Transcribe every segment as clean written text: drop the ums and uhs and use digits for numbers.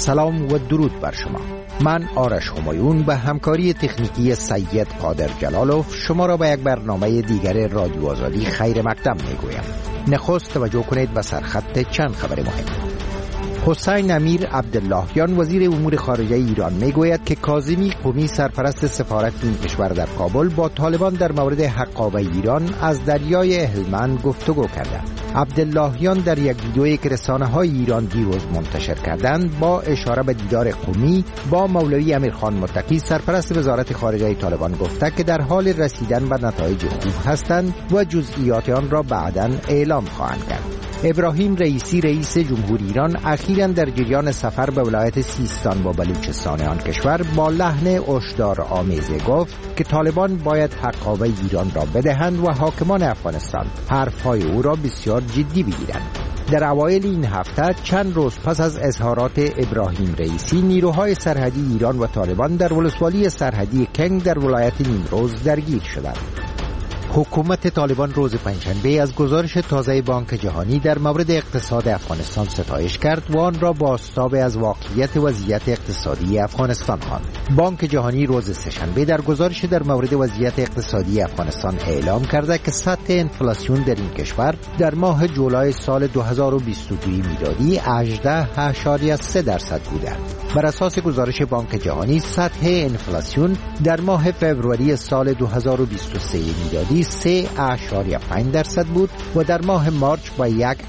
سلام و درود بر شما. من آرش همایون به همکاری تکنیکی سید قادر جلالوف شما را به یک برنامه دیگر رادیو آزادی خیر مقدم میگویم. نخست توجه کنید به سرخط چند خبر مهم. حسین امیر عبداللهیان وزیر امور خارجه ایران میگوید که کاظمی قمی سرپرست سفارت این کشور در کابل با طالبان در مورد حقابه ایران از دریای هلمند گفتگو کرده. عبداللهیان در یک ویدئویی که رسانه‌های ایران دیروز منتشر کردند با اشاره به دیدار قمی با مولوی امیرخان متقی سرپرست وزارت خارجه طالبان گفته که در حال رسیدن به نتایج خوب هستند و جزئیات آن را بعداً اعلام خواهند کرد. ابراهیم رئیسی رئیس جمهوری ایران اخیراً در جریان سفر به ولایت سیستان و بلوچستان آن کشور با لحن هشدار آمیزی گفت که طالبان باید حقابه ایران را بدهند و حاکمان افغانستان حرفهای او را بسیار جدی بگیرند. در اوایل این هفته چند روز پس از اظهارات ابراهیم رئیسی نیروهای سرحدی ایران و طالبان در ولسوالی سرحدی کنگ در ولایت نیمروز درگیر شدند. حکومت طالبان روز پنجشنبه از گزارش تازه بانک جهانی در مورد اقتصاد افغانستان ستایش کرد و آن را بازتاب از واقعیت وضعیت اقتصادی افغانستان خواند. بانک جهانی روز سه‌شنبه در گزارش در مورد وضعیت اقتصادی افغانستان اعلام کرده که سطح انفلاسیون در این کشور در ماه جولای سال 2022 میلادی 18.3% بوده. بر اساس گزارش بانک جهانی سطح انفلاسیون در ماه فوریه سال 2023 میلادی 3.5% بود و در ماه مارچ با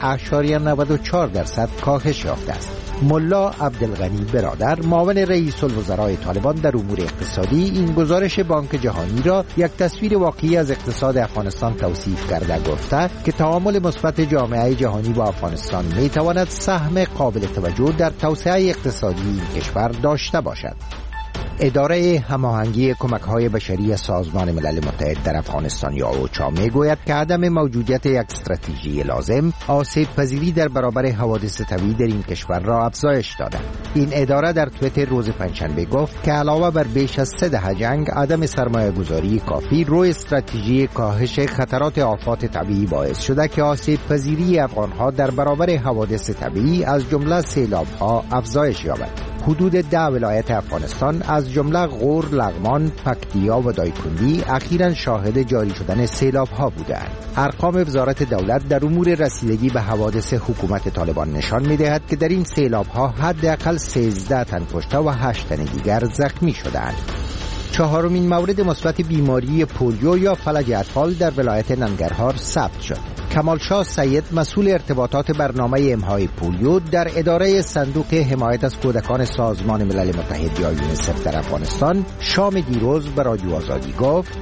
1.94% کاهش یافته است. ملا عبدالغنی برادر معاون رئیس الوزراء طالبان در امور اقتصادی این گزارش بانک جهانی را یک تصویر واقعی از اقتصاد افغانستان توصیف کرده گفته که تعامل مثبت جامعه جهانی با افغانستان می تواند سهم قابل توجه در توسعه اقتصادی این کشور داشته باشد. اداره هماهنگی کمک‌های بشری سازمان ملل متحد در افغانستان یا اوچا میگوید که عدم موجودیت یک استراتژی لازم آسیب پذیری در برابر حوادث طبیعی در این کشور را افزایش داده. این اداره در توییتر روز پنجشنبه گفت که علاوه بر بیش از 3 دهه جنگ، عدم سرمایه‌گذاری کافی روی استراتژی کاهش خطرات آفات طبیعی باعث شده که آسیب پذیری افغان‌ها در برابر حوادث طبیعی از جمله سیلاب‌ها افزایش یابد. حدود 10 ولایت افغانستان از جمله غور، لغمان، پکتیا و دایکنډي اخیراً شاهد جاری شدن سیلاب‌ها بودند. ارقام وزارت دولت در امور رسیدگی به حوادث حکومت طالبان نشان می‌دهد که در این سیلاب‌ها حداقل 13 تن کشته و 8 تن دیگر زخمی شدند. چهارمین مورد مثبت بیماری پولیو یا فلج اطفال در ولایت ننگرهار ثبت شد. کمال شاه سید مسئول ارتباطات برنامه امهای پولیو در اداره صندوق حمایت از کودکان سازمان ملل متحد یا یونیسف در افغانستان شام دیروز به رادیو آزادی گفت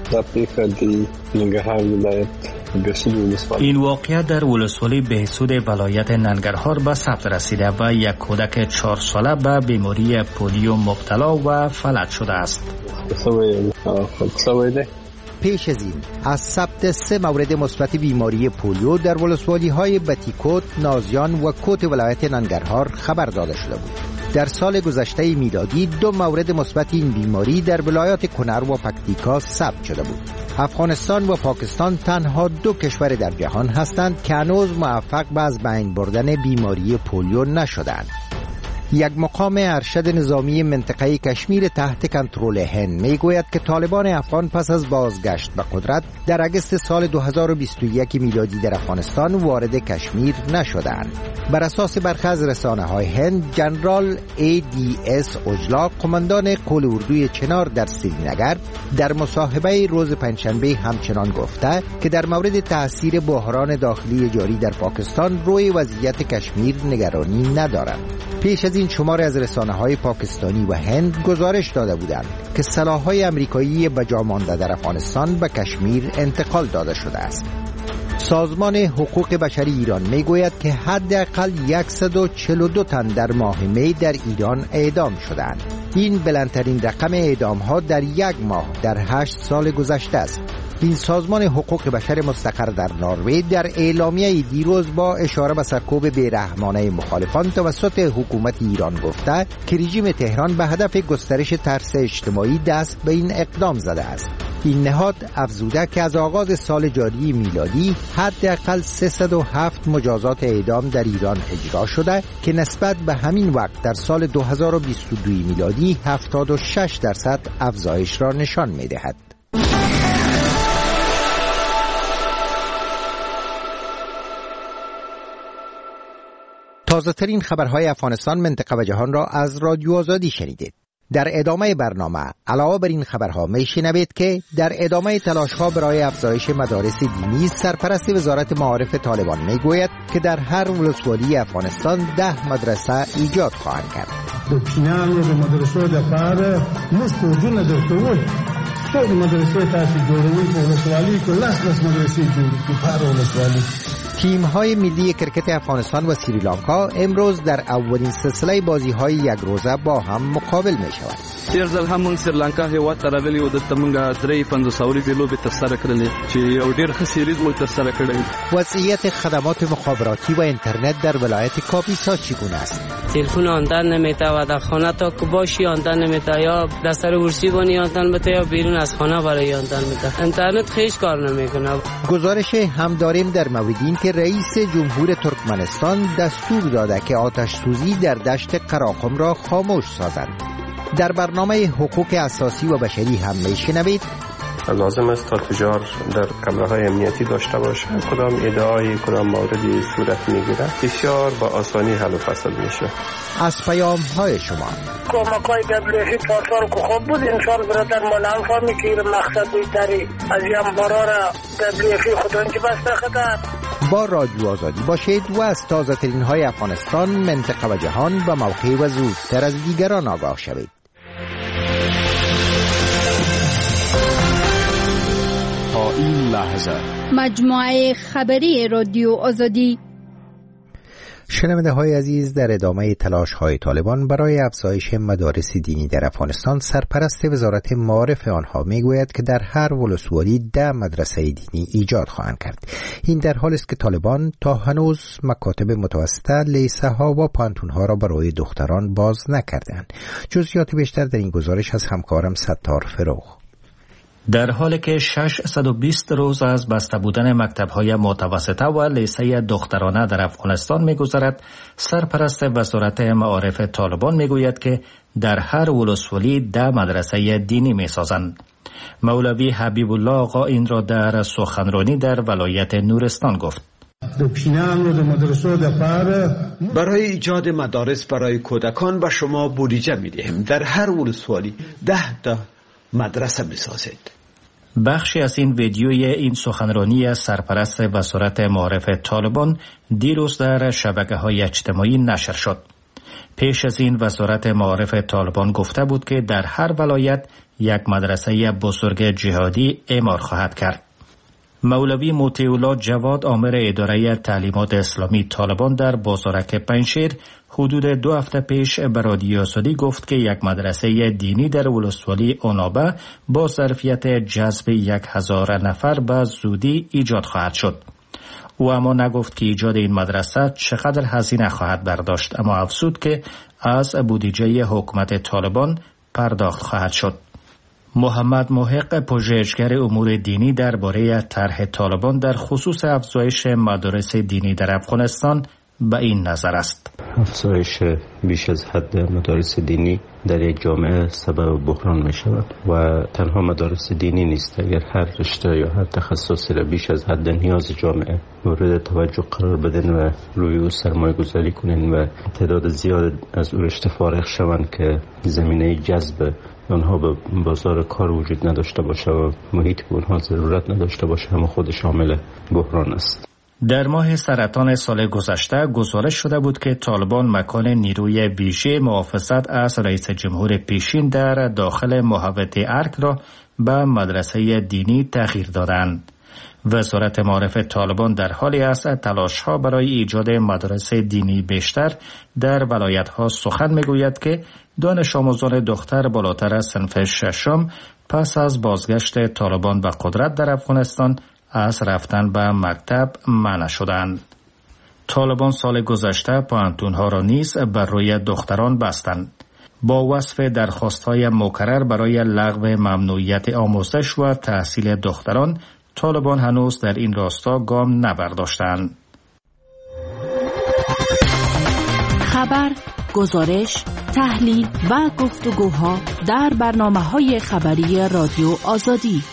این واقعه در ولسوالی بهسود ولایت ننگرهار به ثبت رسیده و یک کودک 4 ساله به بیماری پولیو مبتلا و فلج شده است. پیش از این از ثبت 3 مورد مثبت بیماری پولیو در ولسوالی‌های بتیکوت، نازیان و کوت ولایت ننگرهار خبر داده شده بود. در سال گذشته میلادی 2 مورد مثبت این بیماری در ولایات کنر و پکتیکا ثبت شده بود. افغانستان و پاکستان تنها 2 کشور در جهان هستند که هنوز موفق به از بین بردن بیماری پولیو نشدند. یک مقام ارشد نظامی منطقه کشمیر تحت کنترل هند میگوید که طالبان افغان پس از بازگشت به قدرت در اگست سال 2021 میلادی در افغانستان وارد کشمیر نشدند. بر اساس برخی از رسانه‌های هند، جنرال ADS اوجلا، قماندان قول اردوی چنار در سرینگر، در مصاحبه روز پنجشنبه همچنان گفته که در مورد تاثیر بحران داخلی جاری در پاکستان روی وضعیت کشمیر نگرانی ندارند. پیش از این شماری از رسانه‌های پاکستانی و هند گزارش داده بودند که سلاح‌های آمریکایی به جا مانده در افغانستان به کشمیر انتقال داده شده است. سازمان حقوق بشری ایران میگوید که حداقل 142 تن در ماه می در ایران اعدام شدند. این بلندترین رقم اعدام‌ها در یک ماه در 8 سال گذشته است. این سازمان حقوق بشر مستقر در نروژ در اعلامیه دیروز با اشاره به سرکوب بیرحمانه مخالفان توسط حکومت ایران گفته که رژیم تهران به هدف گسترش ترس اجتماعی دست به این اقدام زده است. این نهاد افزوده که از آغاز سال جاری میلادی حداقل 307 مجازات اعدام در ایران اجرا شده که نسبت به همین وقت در سال 2022 میلادی 76% افزایش را نشان می‌دهد. تازه‌ترین خبرهای افغانستان، منطقه و جهان را از رادیو آزادی شنیدید. در ادامه برنامه علاوه بر این خبرها میشنوید که در ادامه تلاش‌ها برای افزایش مدارس دینی، سرپرست وزارت معارف طالبان میگوید که در هر ولسوالی افغانستان 10 مدرسه ایجاد خواهند کرد. تیم‌های ملی کرکت افغانستان و سریلانکا امروز در اولین سلسله بازی‌های یک روزه با هم مقابل می‌شوند. تیرزل همون سریلانکا هیواد ترغلی و د تمنګ درې 500 لوبې ترسره کړلې چې یو ډېر ښه سیریز مو ترسره کړی. وضعیت خدمات مخابراتی و اینترنت در ولایت کاپیسا چگونه است؟ تلفن آمدن نمی‌ته و در خانه تا که باشی آمدن نمی‌ته، یا دستر ورسی بانی آمدن بده یا بیرون از خانه برای آمدن بده. اینترنت خیلی کار نمی‌کنه. گزارش هم داریم در مورد این که رئیس جمهور ترکمنستان دستور داده که آتش سوزی در دشت قراقم را خاموش سازند. در برنامه حقوق اساسی و بشری هم میشنوید لازم است تا تجار در کمره‌های امنیتی داشته باشند. کدام ادعای کدام موردی صورت میگیره بسیار با آسانی حل و فصل میشه. از پیام‌های شما کمک‌های دبلیوی پاسار که خوب بود انشالله برادر مولا فهمی که مقصد بیتری از یم برارا دبلیوی خودانچه بسته خداد. با رادیو آزادی باشید و از تازه ترین های افغانستان، منطقه و جهان و موقع و زودتر از دیگران آگاه شوید. تا این لحظه مجموعه خبری رادیو آزادی. شنونده های عزیز، در ادامه تلاش های طالبان برای افزایش مدارس دینی در افغانستان، سرپرست وزارت معارف آنها میگوید که در هر ولسوالی 10 مدرسه دینی ایجاد خواهند کرد. این در حالی است که طالبان تا هنوز مکاتب متوسطه، لیسه ها و پانتون ها را برای دختران باز نکردند. جزئیات بیشتر در این گزارش از همکارم ستار فروغ. در حالی که 620 روز از بسته بودن مکتب‌های متوسطه و لیسه دخترانه در افغانستان می‌گذرد، سرپرست وزارت معارف طالبان می‌گوید که در هر ولسوالی 10 مدرسه دینی می‌سازند. مولوی حبیب الله آقا این را در سخنرانی در ولایت نورستان گفت. برای ایجاد مدارس برای کودکان به شما بودجه می‌دهیم. در هر ولسوالی 10 مدرسه بسازید. بخشی از این ویدیوی این سخنرانی سرپرست وزارت معارف طالبان دیروز در شبکه‌های اجتماعی نشر شد. پیش از این وزارت معارف طالبان گفته بود که در هر ولایت یک مدرسه بزرگ جهادی اعمار خواهد کرد. مولوی موطی‌الله جواد آمر اداره تعلیمات اسلامی طالبان در بازارک پنجشیر حدود 2 هفته پیش به رادیو آزادی گفت که یک مدرسه دینی در ولسوالی اونابه با ظرفیت جذب 1000 نفر به زودی ایجاد خواهد شد. او اما نگفت که ایجاد این مدرسه چقدر هزینه خواهد برداشت، اما افزود که از بودجه حکومت طالبان پرداخت خواهد شد. محمد محق، پژوهشگر امور دینی، درباره طرح طالبان در خصوص افزایش مدارس دینی در افغانستان به این نظر است. افزایش بیش از حد مدارس دینی در یک جامعه سبب بحران می شود و تنها مدارس دینی نیست. اگر هر رشته یا هر تخصصی را بیش از حد نیاز جامعه مورد توجه قرار بدن و روی او سرمایه گذاری کنین و تعداد زیاد از او رشته فارغ شوند که زمینه جذب آنها به بازار کار وجود نداشته باشه و محیط به آنها ضرورت نداشته باشه، هم خود شامل بحران است. در ماه سرطان سال گذشته گزارش شده بود که طالبان مکان نیروی ویژه محافظت از رئیس جمهور پیشین در داخل محوطه ارک را به مدرسه دینی تغییر دادند. وزارت معارف طالبان در حالی است تلاش‌ها برای ایجاد مدارس دینی بیشتر در ولایت‌ها سخن می‌گوید که دانش آموزان دختر بالاتر از صنف ششم پس از بازگشت طالبان به قدرت در افغانستان از رفتن به مکتب منع شدند. طالبان سال گذشته پانتون‌ها را نیز بر روی دختران بستند. با وصف درخواست‌های مکرر برای لغو ممنوعیت آموزش و تحصیل دختران، طالبان هنوز در این راستا گام نبرداشتند. خبر، گزارش، تحلیل و گفتگوها در برنامه‌های خبری رادیو آزادی.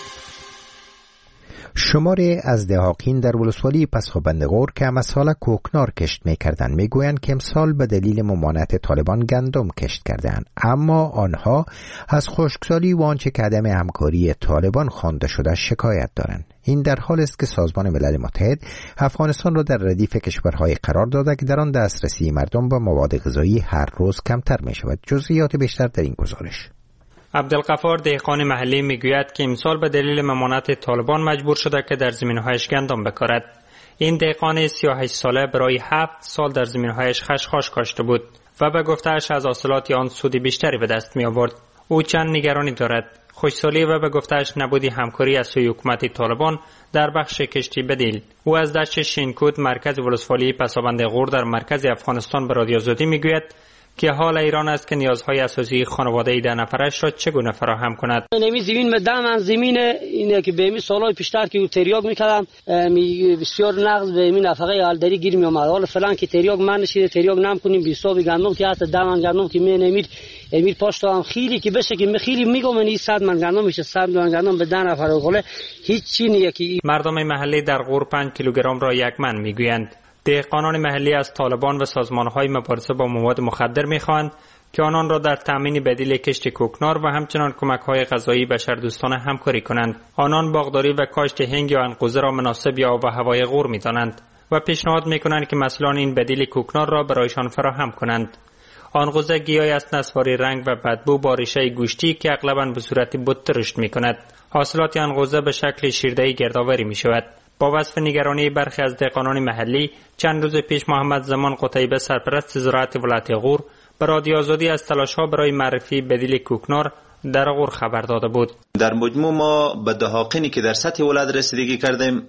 شماری از دهاقین در ولسوالی پسخوبند غور که امسال کوکنار کشت می‌کردند میگویند که امسال به دلیل ممانعت طالبان گندم کشت کردند، اما آنها از خشکسالی و آنچه که عدم همکاری طالبان خوانده شده شکایت دارند. این در حال است که سازمان ملل متحد افغانستان را در ردیف کشورهای قرار داده که در آن دسترسی مردم به مواد غذایی هر روز کمتر می‌شود. جزئیات بیشتر در این گزارش. عبدالغفار دهقان محلی میگوید که امسال به دلیل ممانعت طالبان مجبور شده که در زمین‌هایش گندم بکارد. این دهقان 38 ساله برای 7 سال در زمین‌هایش خشخاش کاشته بود و به گفته‌اش از حاصلات آن سود بیشتری به دست می آورد. او چند نگرانی دارد: خشکسالی و به گفته‌اش نبودی همکاری از سوی حکومت طالبان در بخش کشتی بدیل. او از دشت شینکود مرکز ولسوالی پسابند غور در مرکز افغانستان به رادیو آزادی میگوید که حال ایران است که نیازهای اساسی خانواده 10 نفرش را چگونه فراهم کند. نمی زمین مدام من زمین اینه که به می سالای پیشتر که تریاق میکردم بسیار نقص به می نفقه حالداری گیر می اومد. حالا فلان که تریاق من نشیده تریاق نام کنیم 20 گندم که حتی 10 من گندم که می نمید امیر پاشتم خیلی که بشه که خیلی میگم من 100 من گندم میشه 100 من گندم به 10 نفر غله هیچ چی نیه که مردم محلی در غور 5 کیلوگرم را یک من میگویند. دهقانان محلی از طالبان و سازمان‌های مبارزه با مواد مخدر می‌خواهند که آنان را در تامین بدیل کشت کوکنار و همچنان کمک‌های غذایی بشردوستانه همکاری کنند. آنان باغداری و کاشت هنگ یا انقوزه را مناسب یا آب و هوای غور می‌دانند و پیشنهاد می‌کنند که مسئولان این بدیل کوکنار را برایشان فراهم کنند. انقوزه گیاهی است نسواری رنگ و بدبو با ریشه گوشتی که اغلباً به صورت بت رشد می‌کند. حاصلات انقوزه به شکل شیرده‌ای گردآوری می‌شود. با وصف نگرانی برخی از دهقانان محلی، چند روز پیش محمد زمان قتیبه سرپرست زراعت ولایت غور به رادیو آزادی از تلاش‌ها برای معرفی بدیل کوکنار در غور خبر داده بود. در مجموع ما به دهاقینی که در سطح ولایت رسیدگی کردیم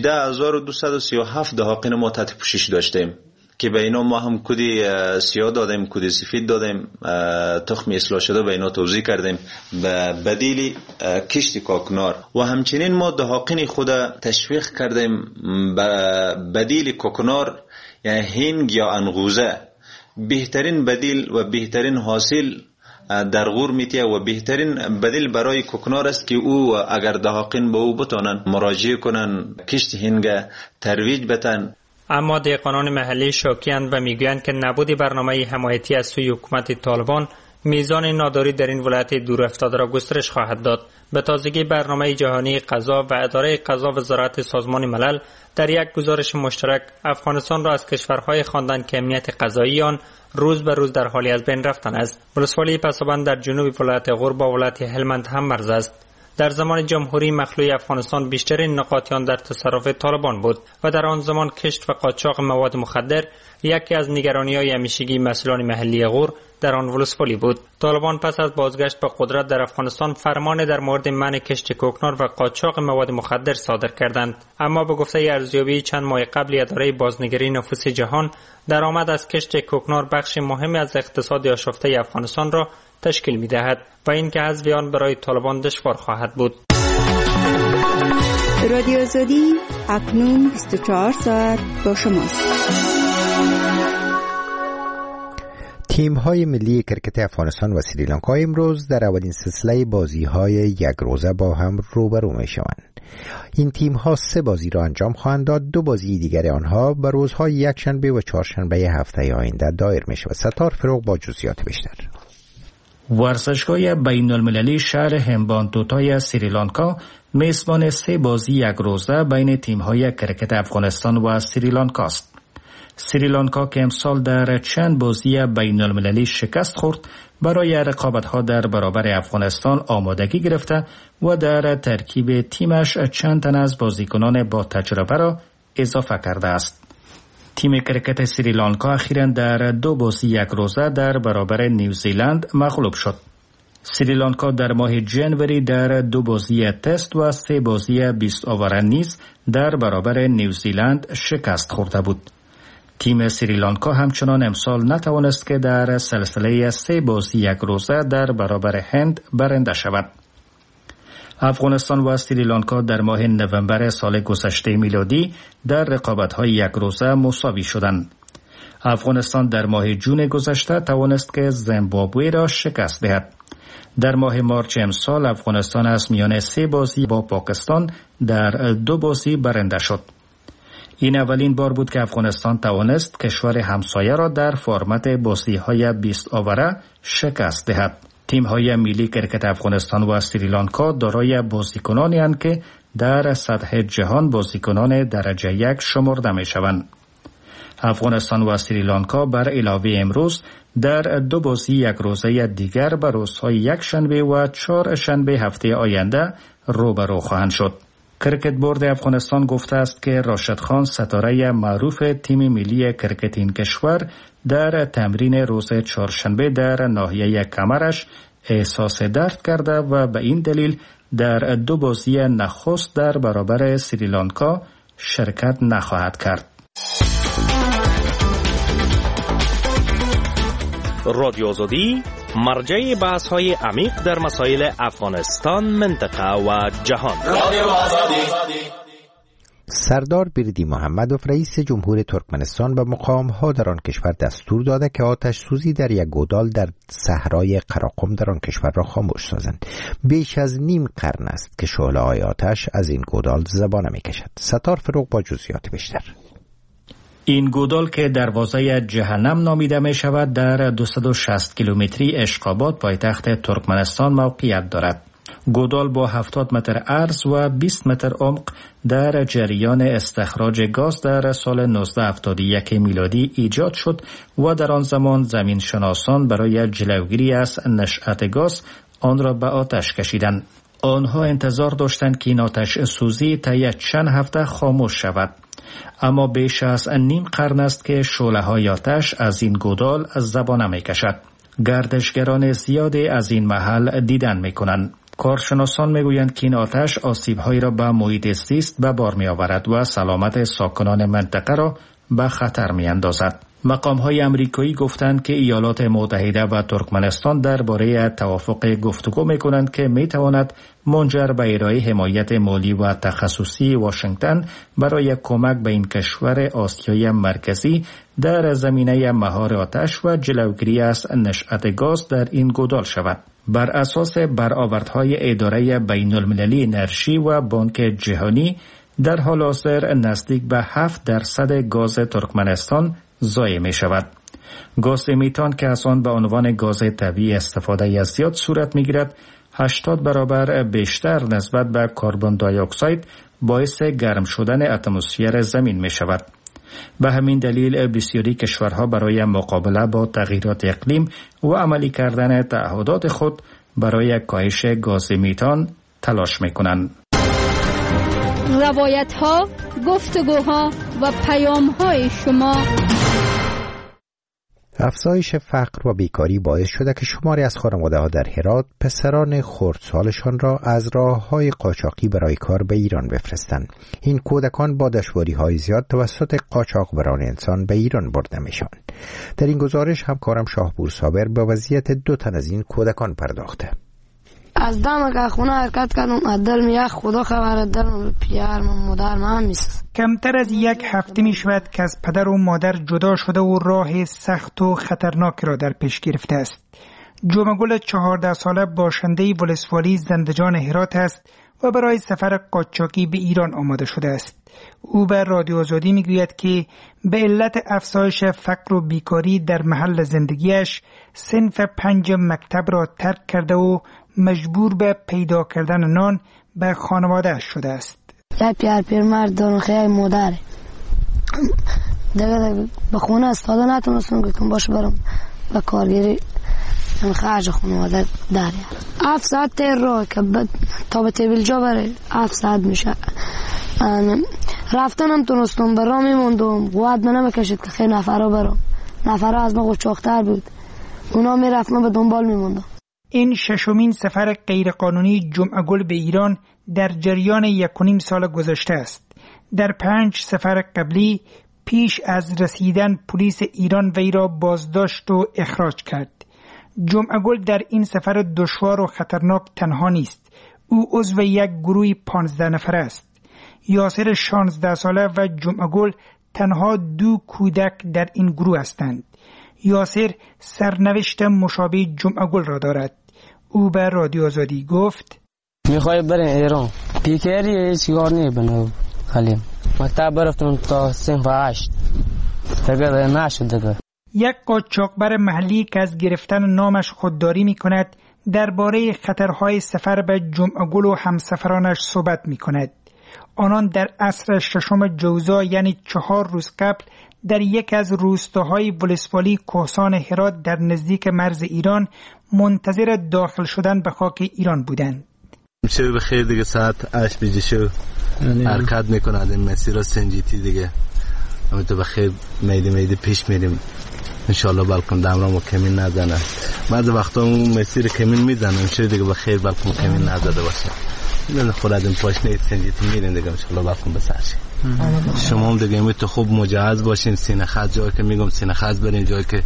18237 دهاقین ما تحت پوشش داشتیم که به اینا ما هم کدی سیاه دادیم، کدی سفید دادیم، تخم اصلاح شده به اینا توزیع کردیم به بدیل کشت کوکنار و همچنین ما دهاقین خود تشویق کردیم به بدیل کوکنار یعنی هنگ یا انقوزه. بهترین بدیل و بهترین حاصل در غور میتیه و بهترین بدیل برای کوکنار است که او اگر دهاقین به او بتانن مراجعه کنن کشت هنگ ترویج بتن. اما دهقانان محلی شاکی‌اند و میگویند که نبود برنامه حمایتی از سوی حکومت طالبان میزان ناداری در این ولایت دور افتاده را گسترش خواهد داد. به تازگی برنامه جهانی غذا و اداره غذا و زراعت سازمان ملل در یک گزارش مشترک افغانستان را از کشورهای خواندند که امنیت غذایی آن روز به روز در حالی از بین رفتن است. ولسوالی پسابند در جنوب ولایت غور با ولایت هلمند هم مرز است. در زمان جمهوری مخلوع افغانستان بیشترین نقاط آن در تصرف طالبان بود و در آن زمان کشت و قاچاق مواد مخدر یکی از نگرانی‌های همیشگی مسئولان محلی غور در آن ولسوالی بود. طالبان پس از بازگشت به قدرت در افغانستان فرمان در مورد منع کشت کوکنار و قاچاق مواد مخدر صادر کردند، اما به گفته ارزیابی چند ماه قبل اداره بازنگری نفوس جهان درآمد از کشت کوکنار بخش مهمی از اقتصاد آشفته افغانستان را تشکیل می‌دهد و این که حذف آن برای طالبان دشوار خواهد بود. رادیو آزادی اکنون 24 ساعت با شماست. تیم‌های ملی کرکت افغانستان و سریلانکا امروز در اولین سلسله بازی‌های یک روزه با هم روبرو می‌شوند. این تیم‌ها 3 بازی را انجام خواهند داد. 2 بازی دیگر آنها به روزهای یکشنبه و چهارشنبه هفته آینده دایر می‌شود. ستار فروغ با جزئیات بیشتر. ورزشگاه بین المللی شهر همبانتوتای سریلانکا میزبان 3 بازی یک روزه بین تیم‌های کرکت افغانستان و سریلانکا است. سریلانکا که امسال در چند بازی بین المللی شکست خورد برای رقابت‌ها در برابر افغانستان آمادگی گرفته و در ترکیب تیمش چند تن از بازیکنان با تجربه را اضافه کرده است. تیم کرکت سریلانکا اخیراً در 2 بازی یک روزه در برابر نیوزیلند مغلوب شد. سریلانکا در ماه جنوری در 2 بازی تست و 3 بازی 20 آور نیز در برابر نیوزیلند شکست خورده بود. تیم سریلانکا همچنان امسال نتوانست که در سلسله 3 بازی 1 روزه در برابر هند برنده شود. افغانستان و سریلانکا در ماه نوامبر سال گذشته میلادی در رقابت‌های 1 روزه مساوی شدند. افغانستان در ماه جون گذشته توانست که زیمبابوه را شکست دهد. در ماه مارچ امسال افغانستان از میان 3 بازی با پاکستان در 2 بازی برنده شد. این اولین بار بود که افغانستان توانست کشور همسایه را در فرمت بازی‌های 20 آوره شکست دهد. تیم‌های ملی کرکت افغانستان و سریلانکا دارای بازیکنانی اند که در سطح جهان بازیکنان درجه 1 شمرده می‌شوند. افغانستان و سریلانکا بر علاوه امروز در 2 بازی 1 روزه دیگر به روزهای 1 شنبه و 4 شنبه هفته آینده روبرو خواهند شد. کرکت بورد افغانستان گفته است که راشد خان ستاره معروف تیم ملی کرکت این کشور در تمرین روز 4 شنبه در ناحیه کمرش احساس درد کرده و به این دلیل در 2 بازی نخست در برابر سریلانکا شرکت نخواهد کرد. رادیو آزادی مرجع بحث‌های عمیق در مسائل افغانستان، منطقه و جهان. سردار بریدی محمدوف رئیس جمهور ترکمنستان به مقام‌ها در آن کشور دستور داده که آتش سوزی در یک گودال در صحرای قراقم در آن کشور را خاموش سازند. بیش از نیم قرن است که شعله‌های آتش از این گودال زبانه می‌کشد. ستار فروغ با جزئیات بیشتر. این گودال که دروازه جهنم نامیده می شود در 260 کیلومتری اشقاباد پایتخت ترکمنستان موقعیت دارد. گودال با 70 متر عرض و 20 متر عمق در جریان استخراج گاز در سال 1971 میلادی ایجاد شد و در آن زمان زمین شناسان برای جلوگیری از نشأت گاز آن را به آتش کشیدند. آنها انتظار داشتند که این آتش سوزی طی چند هفته خاموش شود. اما بیش از نیم قرن است که شعله‌های آتش از این گودال زبانه می‌کشد. گردشگران زیادی از این محل دیدن می‌کنند. کارشناسان می‌گویند که این آتش آسیب‌هایی را به محیط زیست به بار می‌آورد و سلامت ساکنان منطقه را به خطر می‌اندازد. مقام‌های آمریکایی گفتند که ایالات متحده و ترکمنستان درباره توافق گفتگو می‌کنند که می‌تواند منجر به ارائه حمایت مالی و تخصصی واشنگتن برای کمک به این کشور آسیای مرکزی در زمینه مهار آتش و جلوگیری از نشأت گاز در این گودال شود. بر اساس برآوردهای اداره بین‌المللی انرژی و بانک جهانی در حال حاضر نزدیک به 7% گاز ترکمنستان ضایع می شود. گاز میتان که از آن به عنوان گاز طبیعی استفاده از زیاد صورت می گیرد 80 برابر بیشتر نسبت به کربن دی اکساید باعث گرم شدن اتمسفر زمین می شود. به همین دلیل بسیاری کشورها برای مقابله با تغییرات اقلیم و عملی کردن تعهدات خود برای کاهش گاز میتان تلاش می کنند. روایت‌ها، گفتگوها و پیام‌های شما. افزایش فقر و بیکاری باعث شده که شماری از خانواده‌ها در هرات پسران خردسالشان را از راه‌های قاچاقی برای کار به ایران بفرستند. این کودکان با دشواری‌های زیاد توسط قاچاقبران انسان به ایران برده می‌شوند. در این گزارش همکارم شاهپور صابر به وضعیت 2 تن از این کودکان پرداخته. از دم که خونه حرکت کردم دل میاد خدا خبر دل پیار مادر من میست. کمتر از 1 هفته می شود که از پدر و مادر جدا شده و راه سخت و خطرناک را در پیش گرفته است. جمعگل 14 ساله باشنده ولسوالی زندجان هرات است و برای سفر قاچاقی به ایران آماده شده است. او به رادیو آزادی می گوید که به علت افزایش فقر و بیکاری در محل زندگیش صنف 5 مکتب را ترک کرده و مجبور به پیدا کردن نان به خانواده شده است. یک پیرمرد دارم خیلی مادره دیگه به خونه استاده نتونستم که باشه برم به کارگیری خرج خانواده داره. 7 ساعت تیر رو که تا به تیبیل جا بره 7 ساعت میشه. رفتنم تونستم برام میموندم قوت نمیکشید که خیلی نفرها برام. نفرها از ما قوچاقتر بود. اونا میرفتم به دنبال میموندم. این 6مین سفر غیرقانونی جمعگل به ایران در جریان 1.5 سال گذشته است. در 5 سفر قبلی پیش از رسیدن پلیس ایران وی را بازداشت و اخراج کرد. جمعه‌گل در این سفر دشوار و خطرناک تنها نیست. او عضو یک گروه 15 نفره است. یاسر 16 ساله و جمعه‌گل تنها 2 کودک در این گروه هستند. یاسر سرنوشت مشابه جمعه‌گل را دارد. او به رادیو آزادی گفت: میخوای بریم ایران، پیکری چیکار نمی‌کنه خالیم. مکتب برفتم تا صنف 8 دیگه نشد دیگه. یک قاچاقبر محلی که از گرفتن نامش خودداری می کند درباره خطرهای سفر به جمعه‌گل و همسفرانش صحبت می کند. آنان در عصر 6 جوزا یعنی 4 روز قبل در یک از روستاهای ولسوالی کوهستان هرات در نزدیک مرز ایران منتظر داخل شدن به خاک ایران بودند. شب بخیر دیگه، ساعت 8 بجه شو حرکت میکنند این مسیر سنجیتی دیگه. اما تو بخیر میده پیش میریم انشالله، بلکن دمرا ما کمین نزنه. بعض وقتا اون مسیر کمین میزنم شو دیگه بخیر بلکن کمین نزده باشه. این خود از این پاشنه سنجیتی میرین دیگه انشالله بلکن بسرشی. شما هم دیگه میتو خوب مجهز باشین، سینه خط جایی که میگم سینه خط برین، جایی که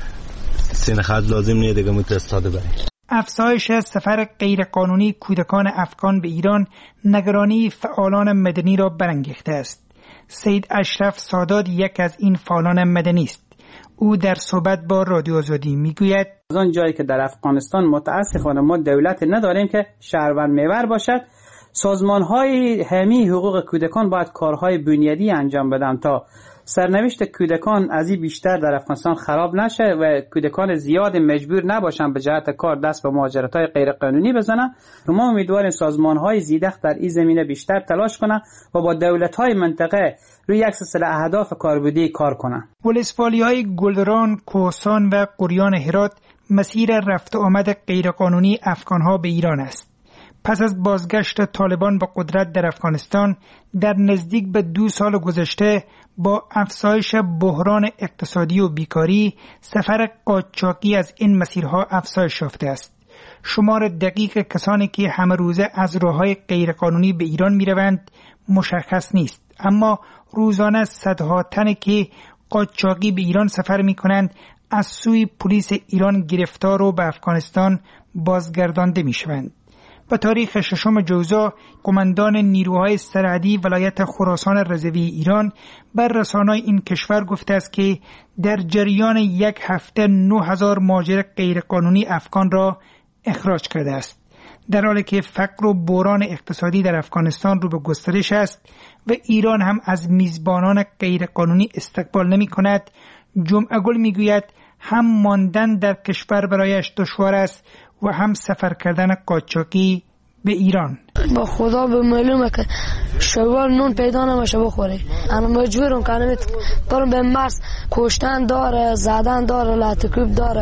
سینه خط لازم نیه دیگه میتو استاده برین. افزایش سفر غیرقانونی کودکان افغان به ایران نگرانی فعالان مدنی را برانگیخته است. سید اشرف سادات یک از این فعالان مدنی است. او در صحبت با رادیو آزادی میگوید: از آن جایی که در افغانستان متاسفانه ما دولت نداریم که شهروند محور باشد، سازمان‌های حامی حقوق کودکان باید کارهای بنیادی انجام بدن تا سرنوشت کودکان از این بیشتر در افغانستان خراب نشه و کودکان زیاد مجبور نباشن به جهت کار دست به مهاجرت‌های غیرقانونی بزنن. ما امیدواریم سازمان‌های زیدخ در این زمینه بیشتر تلاش کنن و با دولت‌های منطقه روی یک سلسله اهداف کاربردی کار کنن. ولسوالی‌های گلران، کوهستان و قریان هرات مسیر رفت آمد غیرقانونی افغان‌ها به ایران است. پس از بازگشت طالبان به قدرت در افغانستان در نزدیک به 2 سال گذشته با افزایش بحران اقتصادی و بیکاری، سفر قاچاقی از این مسیرها افزایش یافته است. شمار دقیق کسانی که همه روزه از راه‌های غیرقانونی به ایران می‌روند مشخص نیست، اما روزانه صدها تن که قاچاقی به ایران سفر می‌کنند از سوی پلیس ایران گرفتار و به افغانستان بازگردانده می‌شوند. به تاریخ 6 جوزا قماندان نیروهای سرحدی ولایت خراسان رضوی ایران بر رسانه‌های این کشور گفته است که در جریان یک هفته 9000 مهاجر غیرقانونی افغان را اخراج کرده است. در حالی که فقر و بحران اقتصادی در افغانستان رو به گسترش است و ایران هم از میزبانان غیرقانونی استقبال نمی کند، جمعه‌گل میگوید هم ماندن در کشور برایش دشوار است و هم سفر کردن قاچاقی به ایران. با خدا به معلومه که شوال نون پیدا نمیشه بخوری. انا مجبورم که برم به مرز، کشتن داره، زدن داره، لاتکوب داره،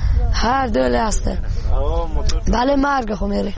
هر دوله هسته. بله مرگ خو میره.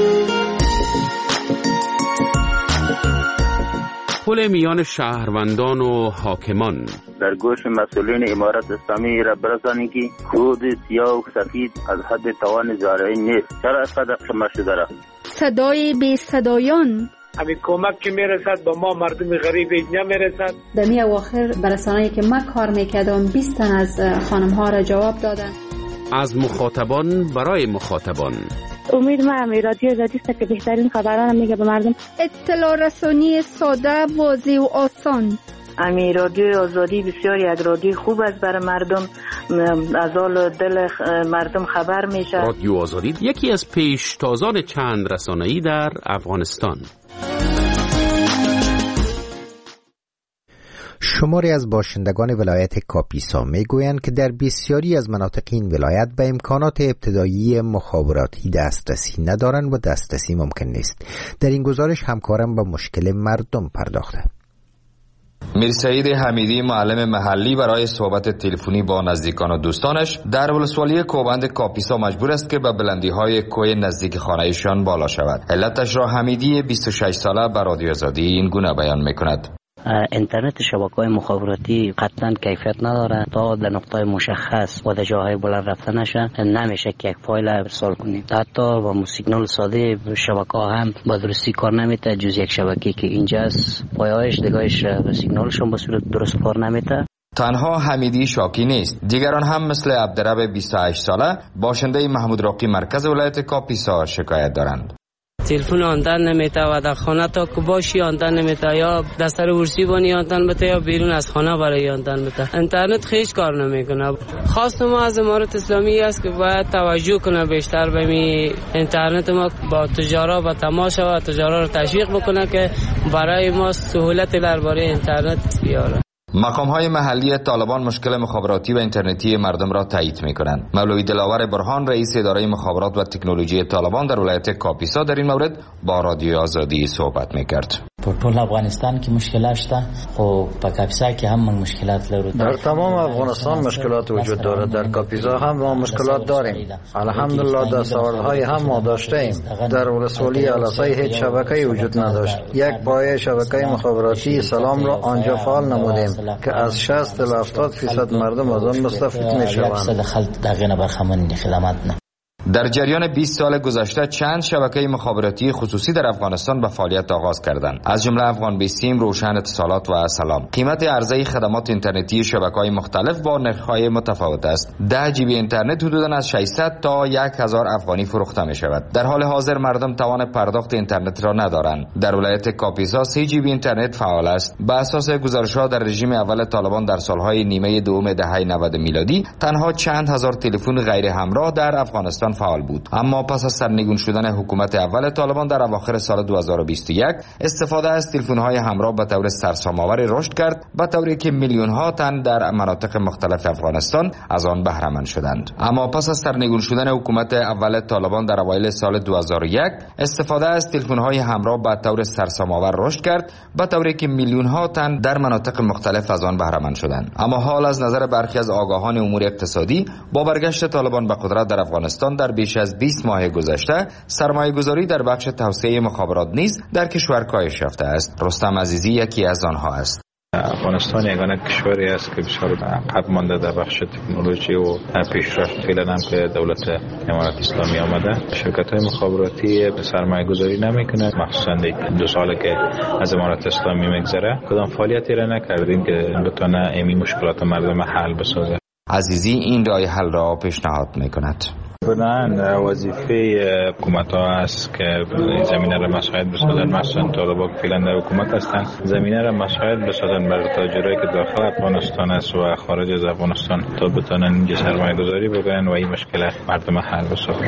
پل میان شهروندان و حاکمان. در گوش مسئولین امارت اسلامی را برسانید که کود سیاه و سفید از حد توان زارعی نیست. چرا اینقدر شما شده را؟ صدای بی صدایان. همین کمک که میرسد با ما مردم غریب نمیرسد. در می اواخر برسانه‌ای که من کار میکردم 20 تن از خانم ها را جواب دادن. از مخاطبان برای مخاطبان. امید ما رادیو آزادی است که بهترین خبران میگه به مردم. اطلاع رسانی ساده، واضح و آسان. رادیو آزادی بسیار یک رادیو خوب است برای مردم، از حال دل مردم خبر میشه. رادیو آزادی یکی از پیشتازان چند رسانه‌ای در افغانستان. شماری از باشندگان ولایت کاپیسا میگویند که در بسیاری از مناطق این ولایت به امکانات ابتدایی مخابراتی دسترسی ندارند و دسترسی ممکن نیست. در این گزارش همکارم به مشکل مردم پرداخته. میر سعید حمیدی معلم محلی برای صحبت تلفنی با نزدیکان و دوستانش در ولسوالی کوبند کاپیسا مجبور است که به بلندی‌های کوه نزدیک خانه‌شان بالا شود. علتش را حمیدی 26 ساله به رادیو آزادی این گونه بیان می‌کند. اینترنت شبکه‌های مخابراتی قطعا کیفیت نداره. تا در نقطه مشخص و در جاهای بلند رفته نشه نمیشه که یک فایل ارسال کنیم. حتی با سیگنال ساده شبکه هم با درستی کار نمیته، جز یک شبکه که اینجاست پایه‌اش دگاهش سیگنالشون به صورت درست کار نمیته. تنها حمیدی شاکی نیست، دیگران هم مثل عبدرب 28 ساله باشنده محمود راقی مرکز ولایت کاپیسا شکایت دارند. تلفن آندن نمیته و در خانه تا که باشی آندن نمیته، یا دستر ورسی بانی آندن بته یا بیرون از خانه برای آندن بته. اینترنت خیش کار نمیکنه. خواست ما از امارت اسلامی است که باید توجه کنه بیشتر به اینترنت ما، با تجارت و تماشا و تجارت رو تشویق بکنه که برای ما سهولت درباره اینترنت بیاره. مقام‌های محلی طالبان مشکل مخابراتی و اینترنتی مردم را تایید می‌کنند. مولوی دلاور برهان رئیس اداره مخابرات و تکنولوژی طالبان در ولایت کاپیسا در این مورد با رادیو آزادی صحبت می‌کرد. په ټول افغانستان کې مشکلات شته، خو په کاپیسا کې هم مشکلات لرو. در تمام افغانستان مشکلات وجود دارد. در کاپیسا هم ما مشکلات داریم. الحمدلله دستاوردهای هم ما داشتیم. در ولسوالی علاسای هیچ شبکه‌ای وجود نداشت. یک پایه شبکه مخابراتی سلام را آنجا فعال نمودیم که از 60 تا 70% مردم از آن مستفید می‌شوند. در جریان 20 سال گذشته چند شبکه مخابراتی خصوصی در افغانستان به فعالیت آغاز کردند، از جمله افغان بیسیم، روشن اتصالات و سلام. قیمت عرضه خدمات اینترنتی شبکه‌های مختلف با نرخ‌های متفاوت است. 10 جی بی اینترنت حدوداً از 600 تا 1000 افغانی فروخته می‌شود. در حال حاضر مردم توان پرداخت اینترنت را ندارند. در ولایت کاپیسا 3 جی بی اینترنت فعال است. به اساس گزارش‌ها در رژیم اول طالبان در سال‌های نیمه دوم دهه 90 میلادی تنها چند هزار تلفن غیر همراه در افغانستان فعال بود، اما پس از سرنگون شدن حکومت اول طالبان در اواخر سال 2021 استفاده از تلفن‌های همراه به طور سرسام‌آور رشد کرد، به طوری که میلیون‌ها تن در مناطق مختلف افغانستان از آن بهره مند شدند. اما پس از سرنگون شدن حکومت اول طالبان در اوایل سال 2001 استفاده از تلفن‌های همراه به طور سرسام‌آور رشد کرد، به طوری که میلیون‌ها تن در مناطق مختلف از آن بهره مند شدند. اما حال از نظر برخی از آگاهان امور اقتصادی با برگشت طالبان به قدرت در افغانستان در بیش از 20 ماه گذشته سرمایه‌گذاری در بخش توسعه مخابرات نیز در کشور کاهش یافته است. رستم عزیزی یکی از آنها است. افغانستان یگانه کشوری است که بسیار عقب مانده در بخش تکنولوژی و پیشرفت فعلا هم که دولت امارت اسلامی آمده. شرکت‌های مخابراتی به سرمایه گذاری نمیکنه، مخصوصا 2 ساله که از امارت اسلامی میگذره کدام فعالیتی را نکردیم که بتونه این مشکلات مردم حل بسازه. عزیزی این راه حل را پیشنهاد میکند. بنابراین وظیفه حکومت ها است که زمینه را مساعد بسازن، مثلا طالبان که فعلا در حکومت هستند زمینه را مساعد بسازن برای تاجرایی که داخل افغانستان است و خارج از افغانستان تا بتونن اینجا سرمایه گذاری بکنن و این مشکل مردم حل بسازن.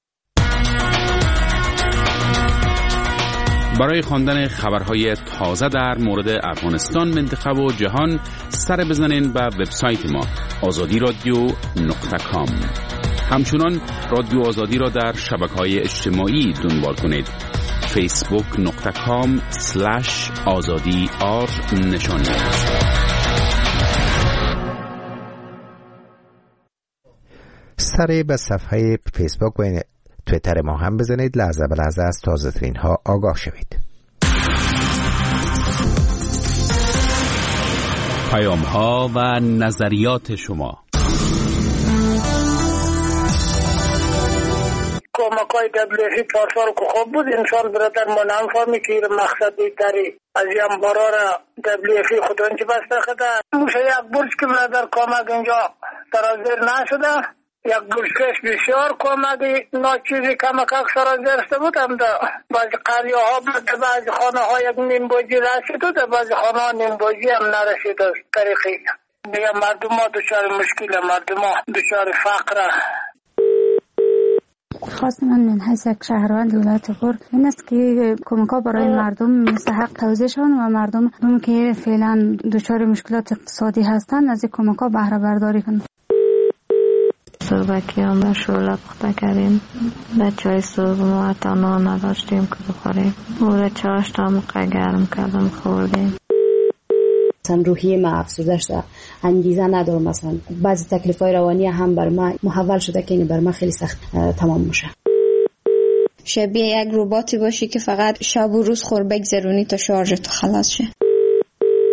برای خواندن خبرهای تازه در مورد افغانستان، منطقه و جهان سر بزنین به وبسایت ما azadiradio.com. همچنان رادیو آزادی را در شبکه‌های اجتماعی دنبال کنید. facebook.com/azadi_r نشانی سری به صفحه فیسبوک و تویتر ما هم بزنید، لحظه به لحظه از تازه ترین ها آگاه شوید. پیام ها و نظریات شما. کمکای دبلیفی پارسال که خوب بود انسان برادر ما نمیفهمی که مقصد دیگری از این بارا را دبلیفی خودانچه بسته خدا موشه یک برج که برادر کمک اینجا سرازیر نشده، یک برجکش بسیار کمکی ناچیزی کمک سرازیر شده بود. هم دا بعضی قریه ها بود، بعضی خانه ها یک نیم بوجی رسید و بعضی خانه ها نیم بوجی هم نرسید. از طریقی دیگه مردم ها دچار مشکل، مردم ها دچار فقره. خواست من حیث یک شهروند ولایت غور این است که کمک ها برای مردم مستحق توزیع شوند و مردم که فعلا دچار مشکلات اقتصادی هستند از کمک ها بهره برداری کنند. صبح هم به شعله پخته کردیم، بچه صبح ما حتی نان نداشتیم که بخوریم، او چاشت هم گرم کردم خوردیم. مثلا روحیه ما افسرده شده، انگیزه ندارم، مثلا بعضی تکلیف‌های روانی هم بر ما محول شده که این بر ما خیلی سخت تمام میشه. شبیه یک رباتی باشی که فقط شب و روز خور بگذرونی تا شارژ تو خلاص شه.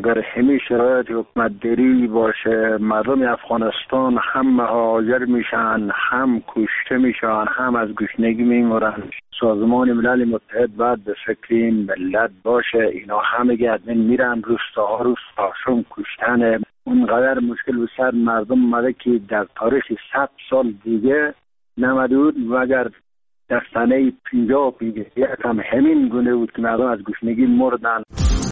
اگر همین شرایط حکومت داری باشه مردم افغانستان هم مهاجر میشن، هم کشته میشن، هم از گشنگی میمورن. سازمان ملل متحد باید به فکر این ملت باشه. اینا همه ادمین میرن روستاها شون کشتن. اونقدر مشکل به سر مردم اومده که در تاریخ 100 سال دیگه نمده بود و اگر در سنه 50 یکم همین گونه بود که مردم از گشنگی مردن.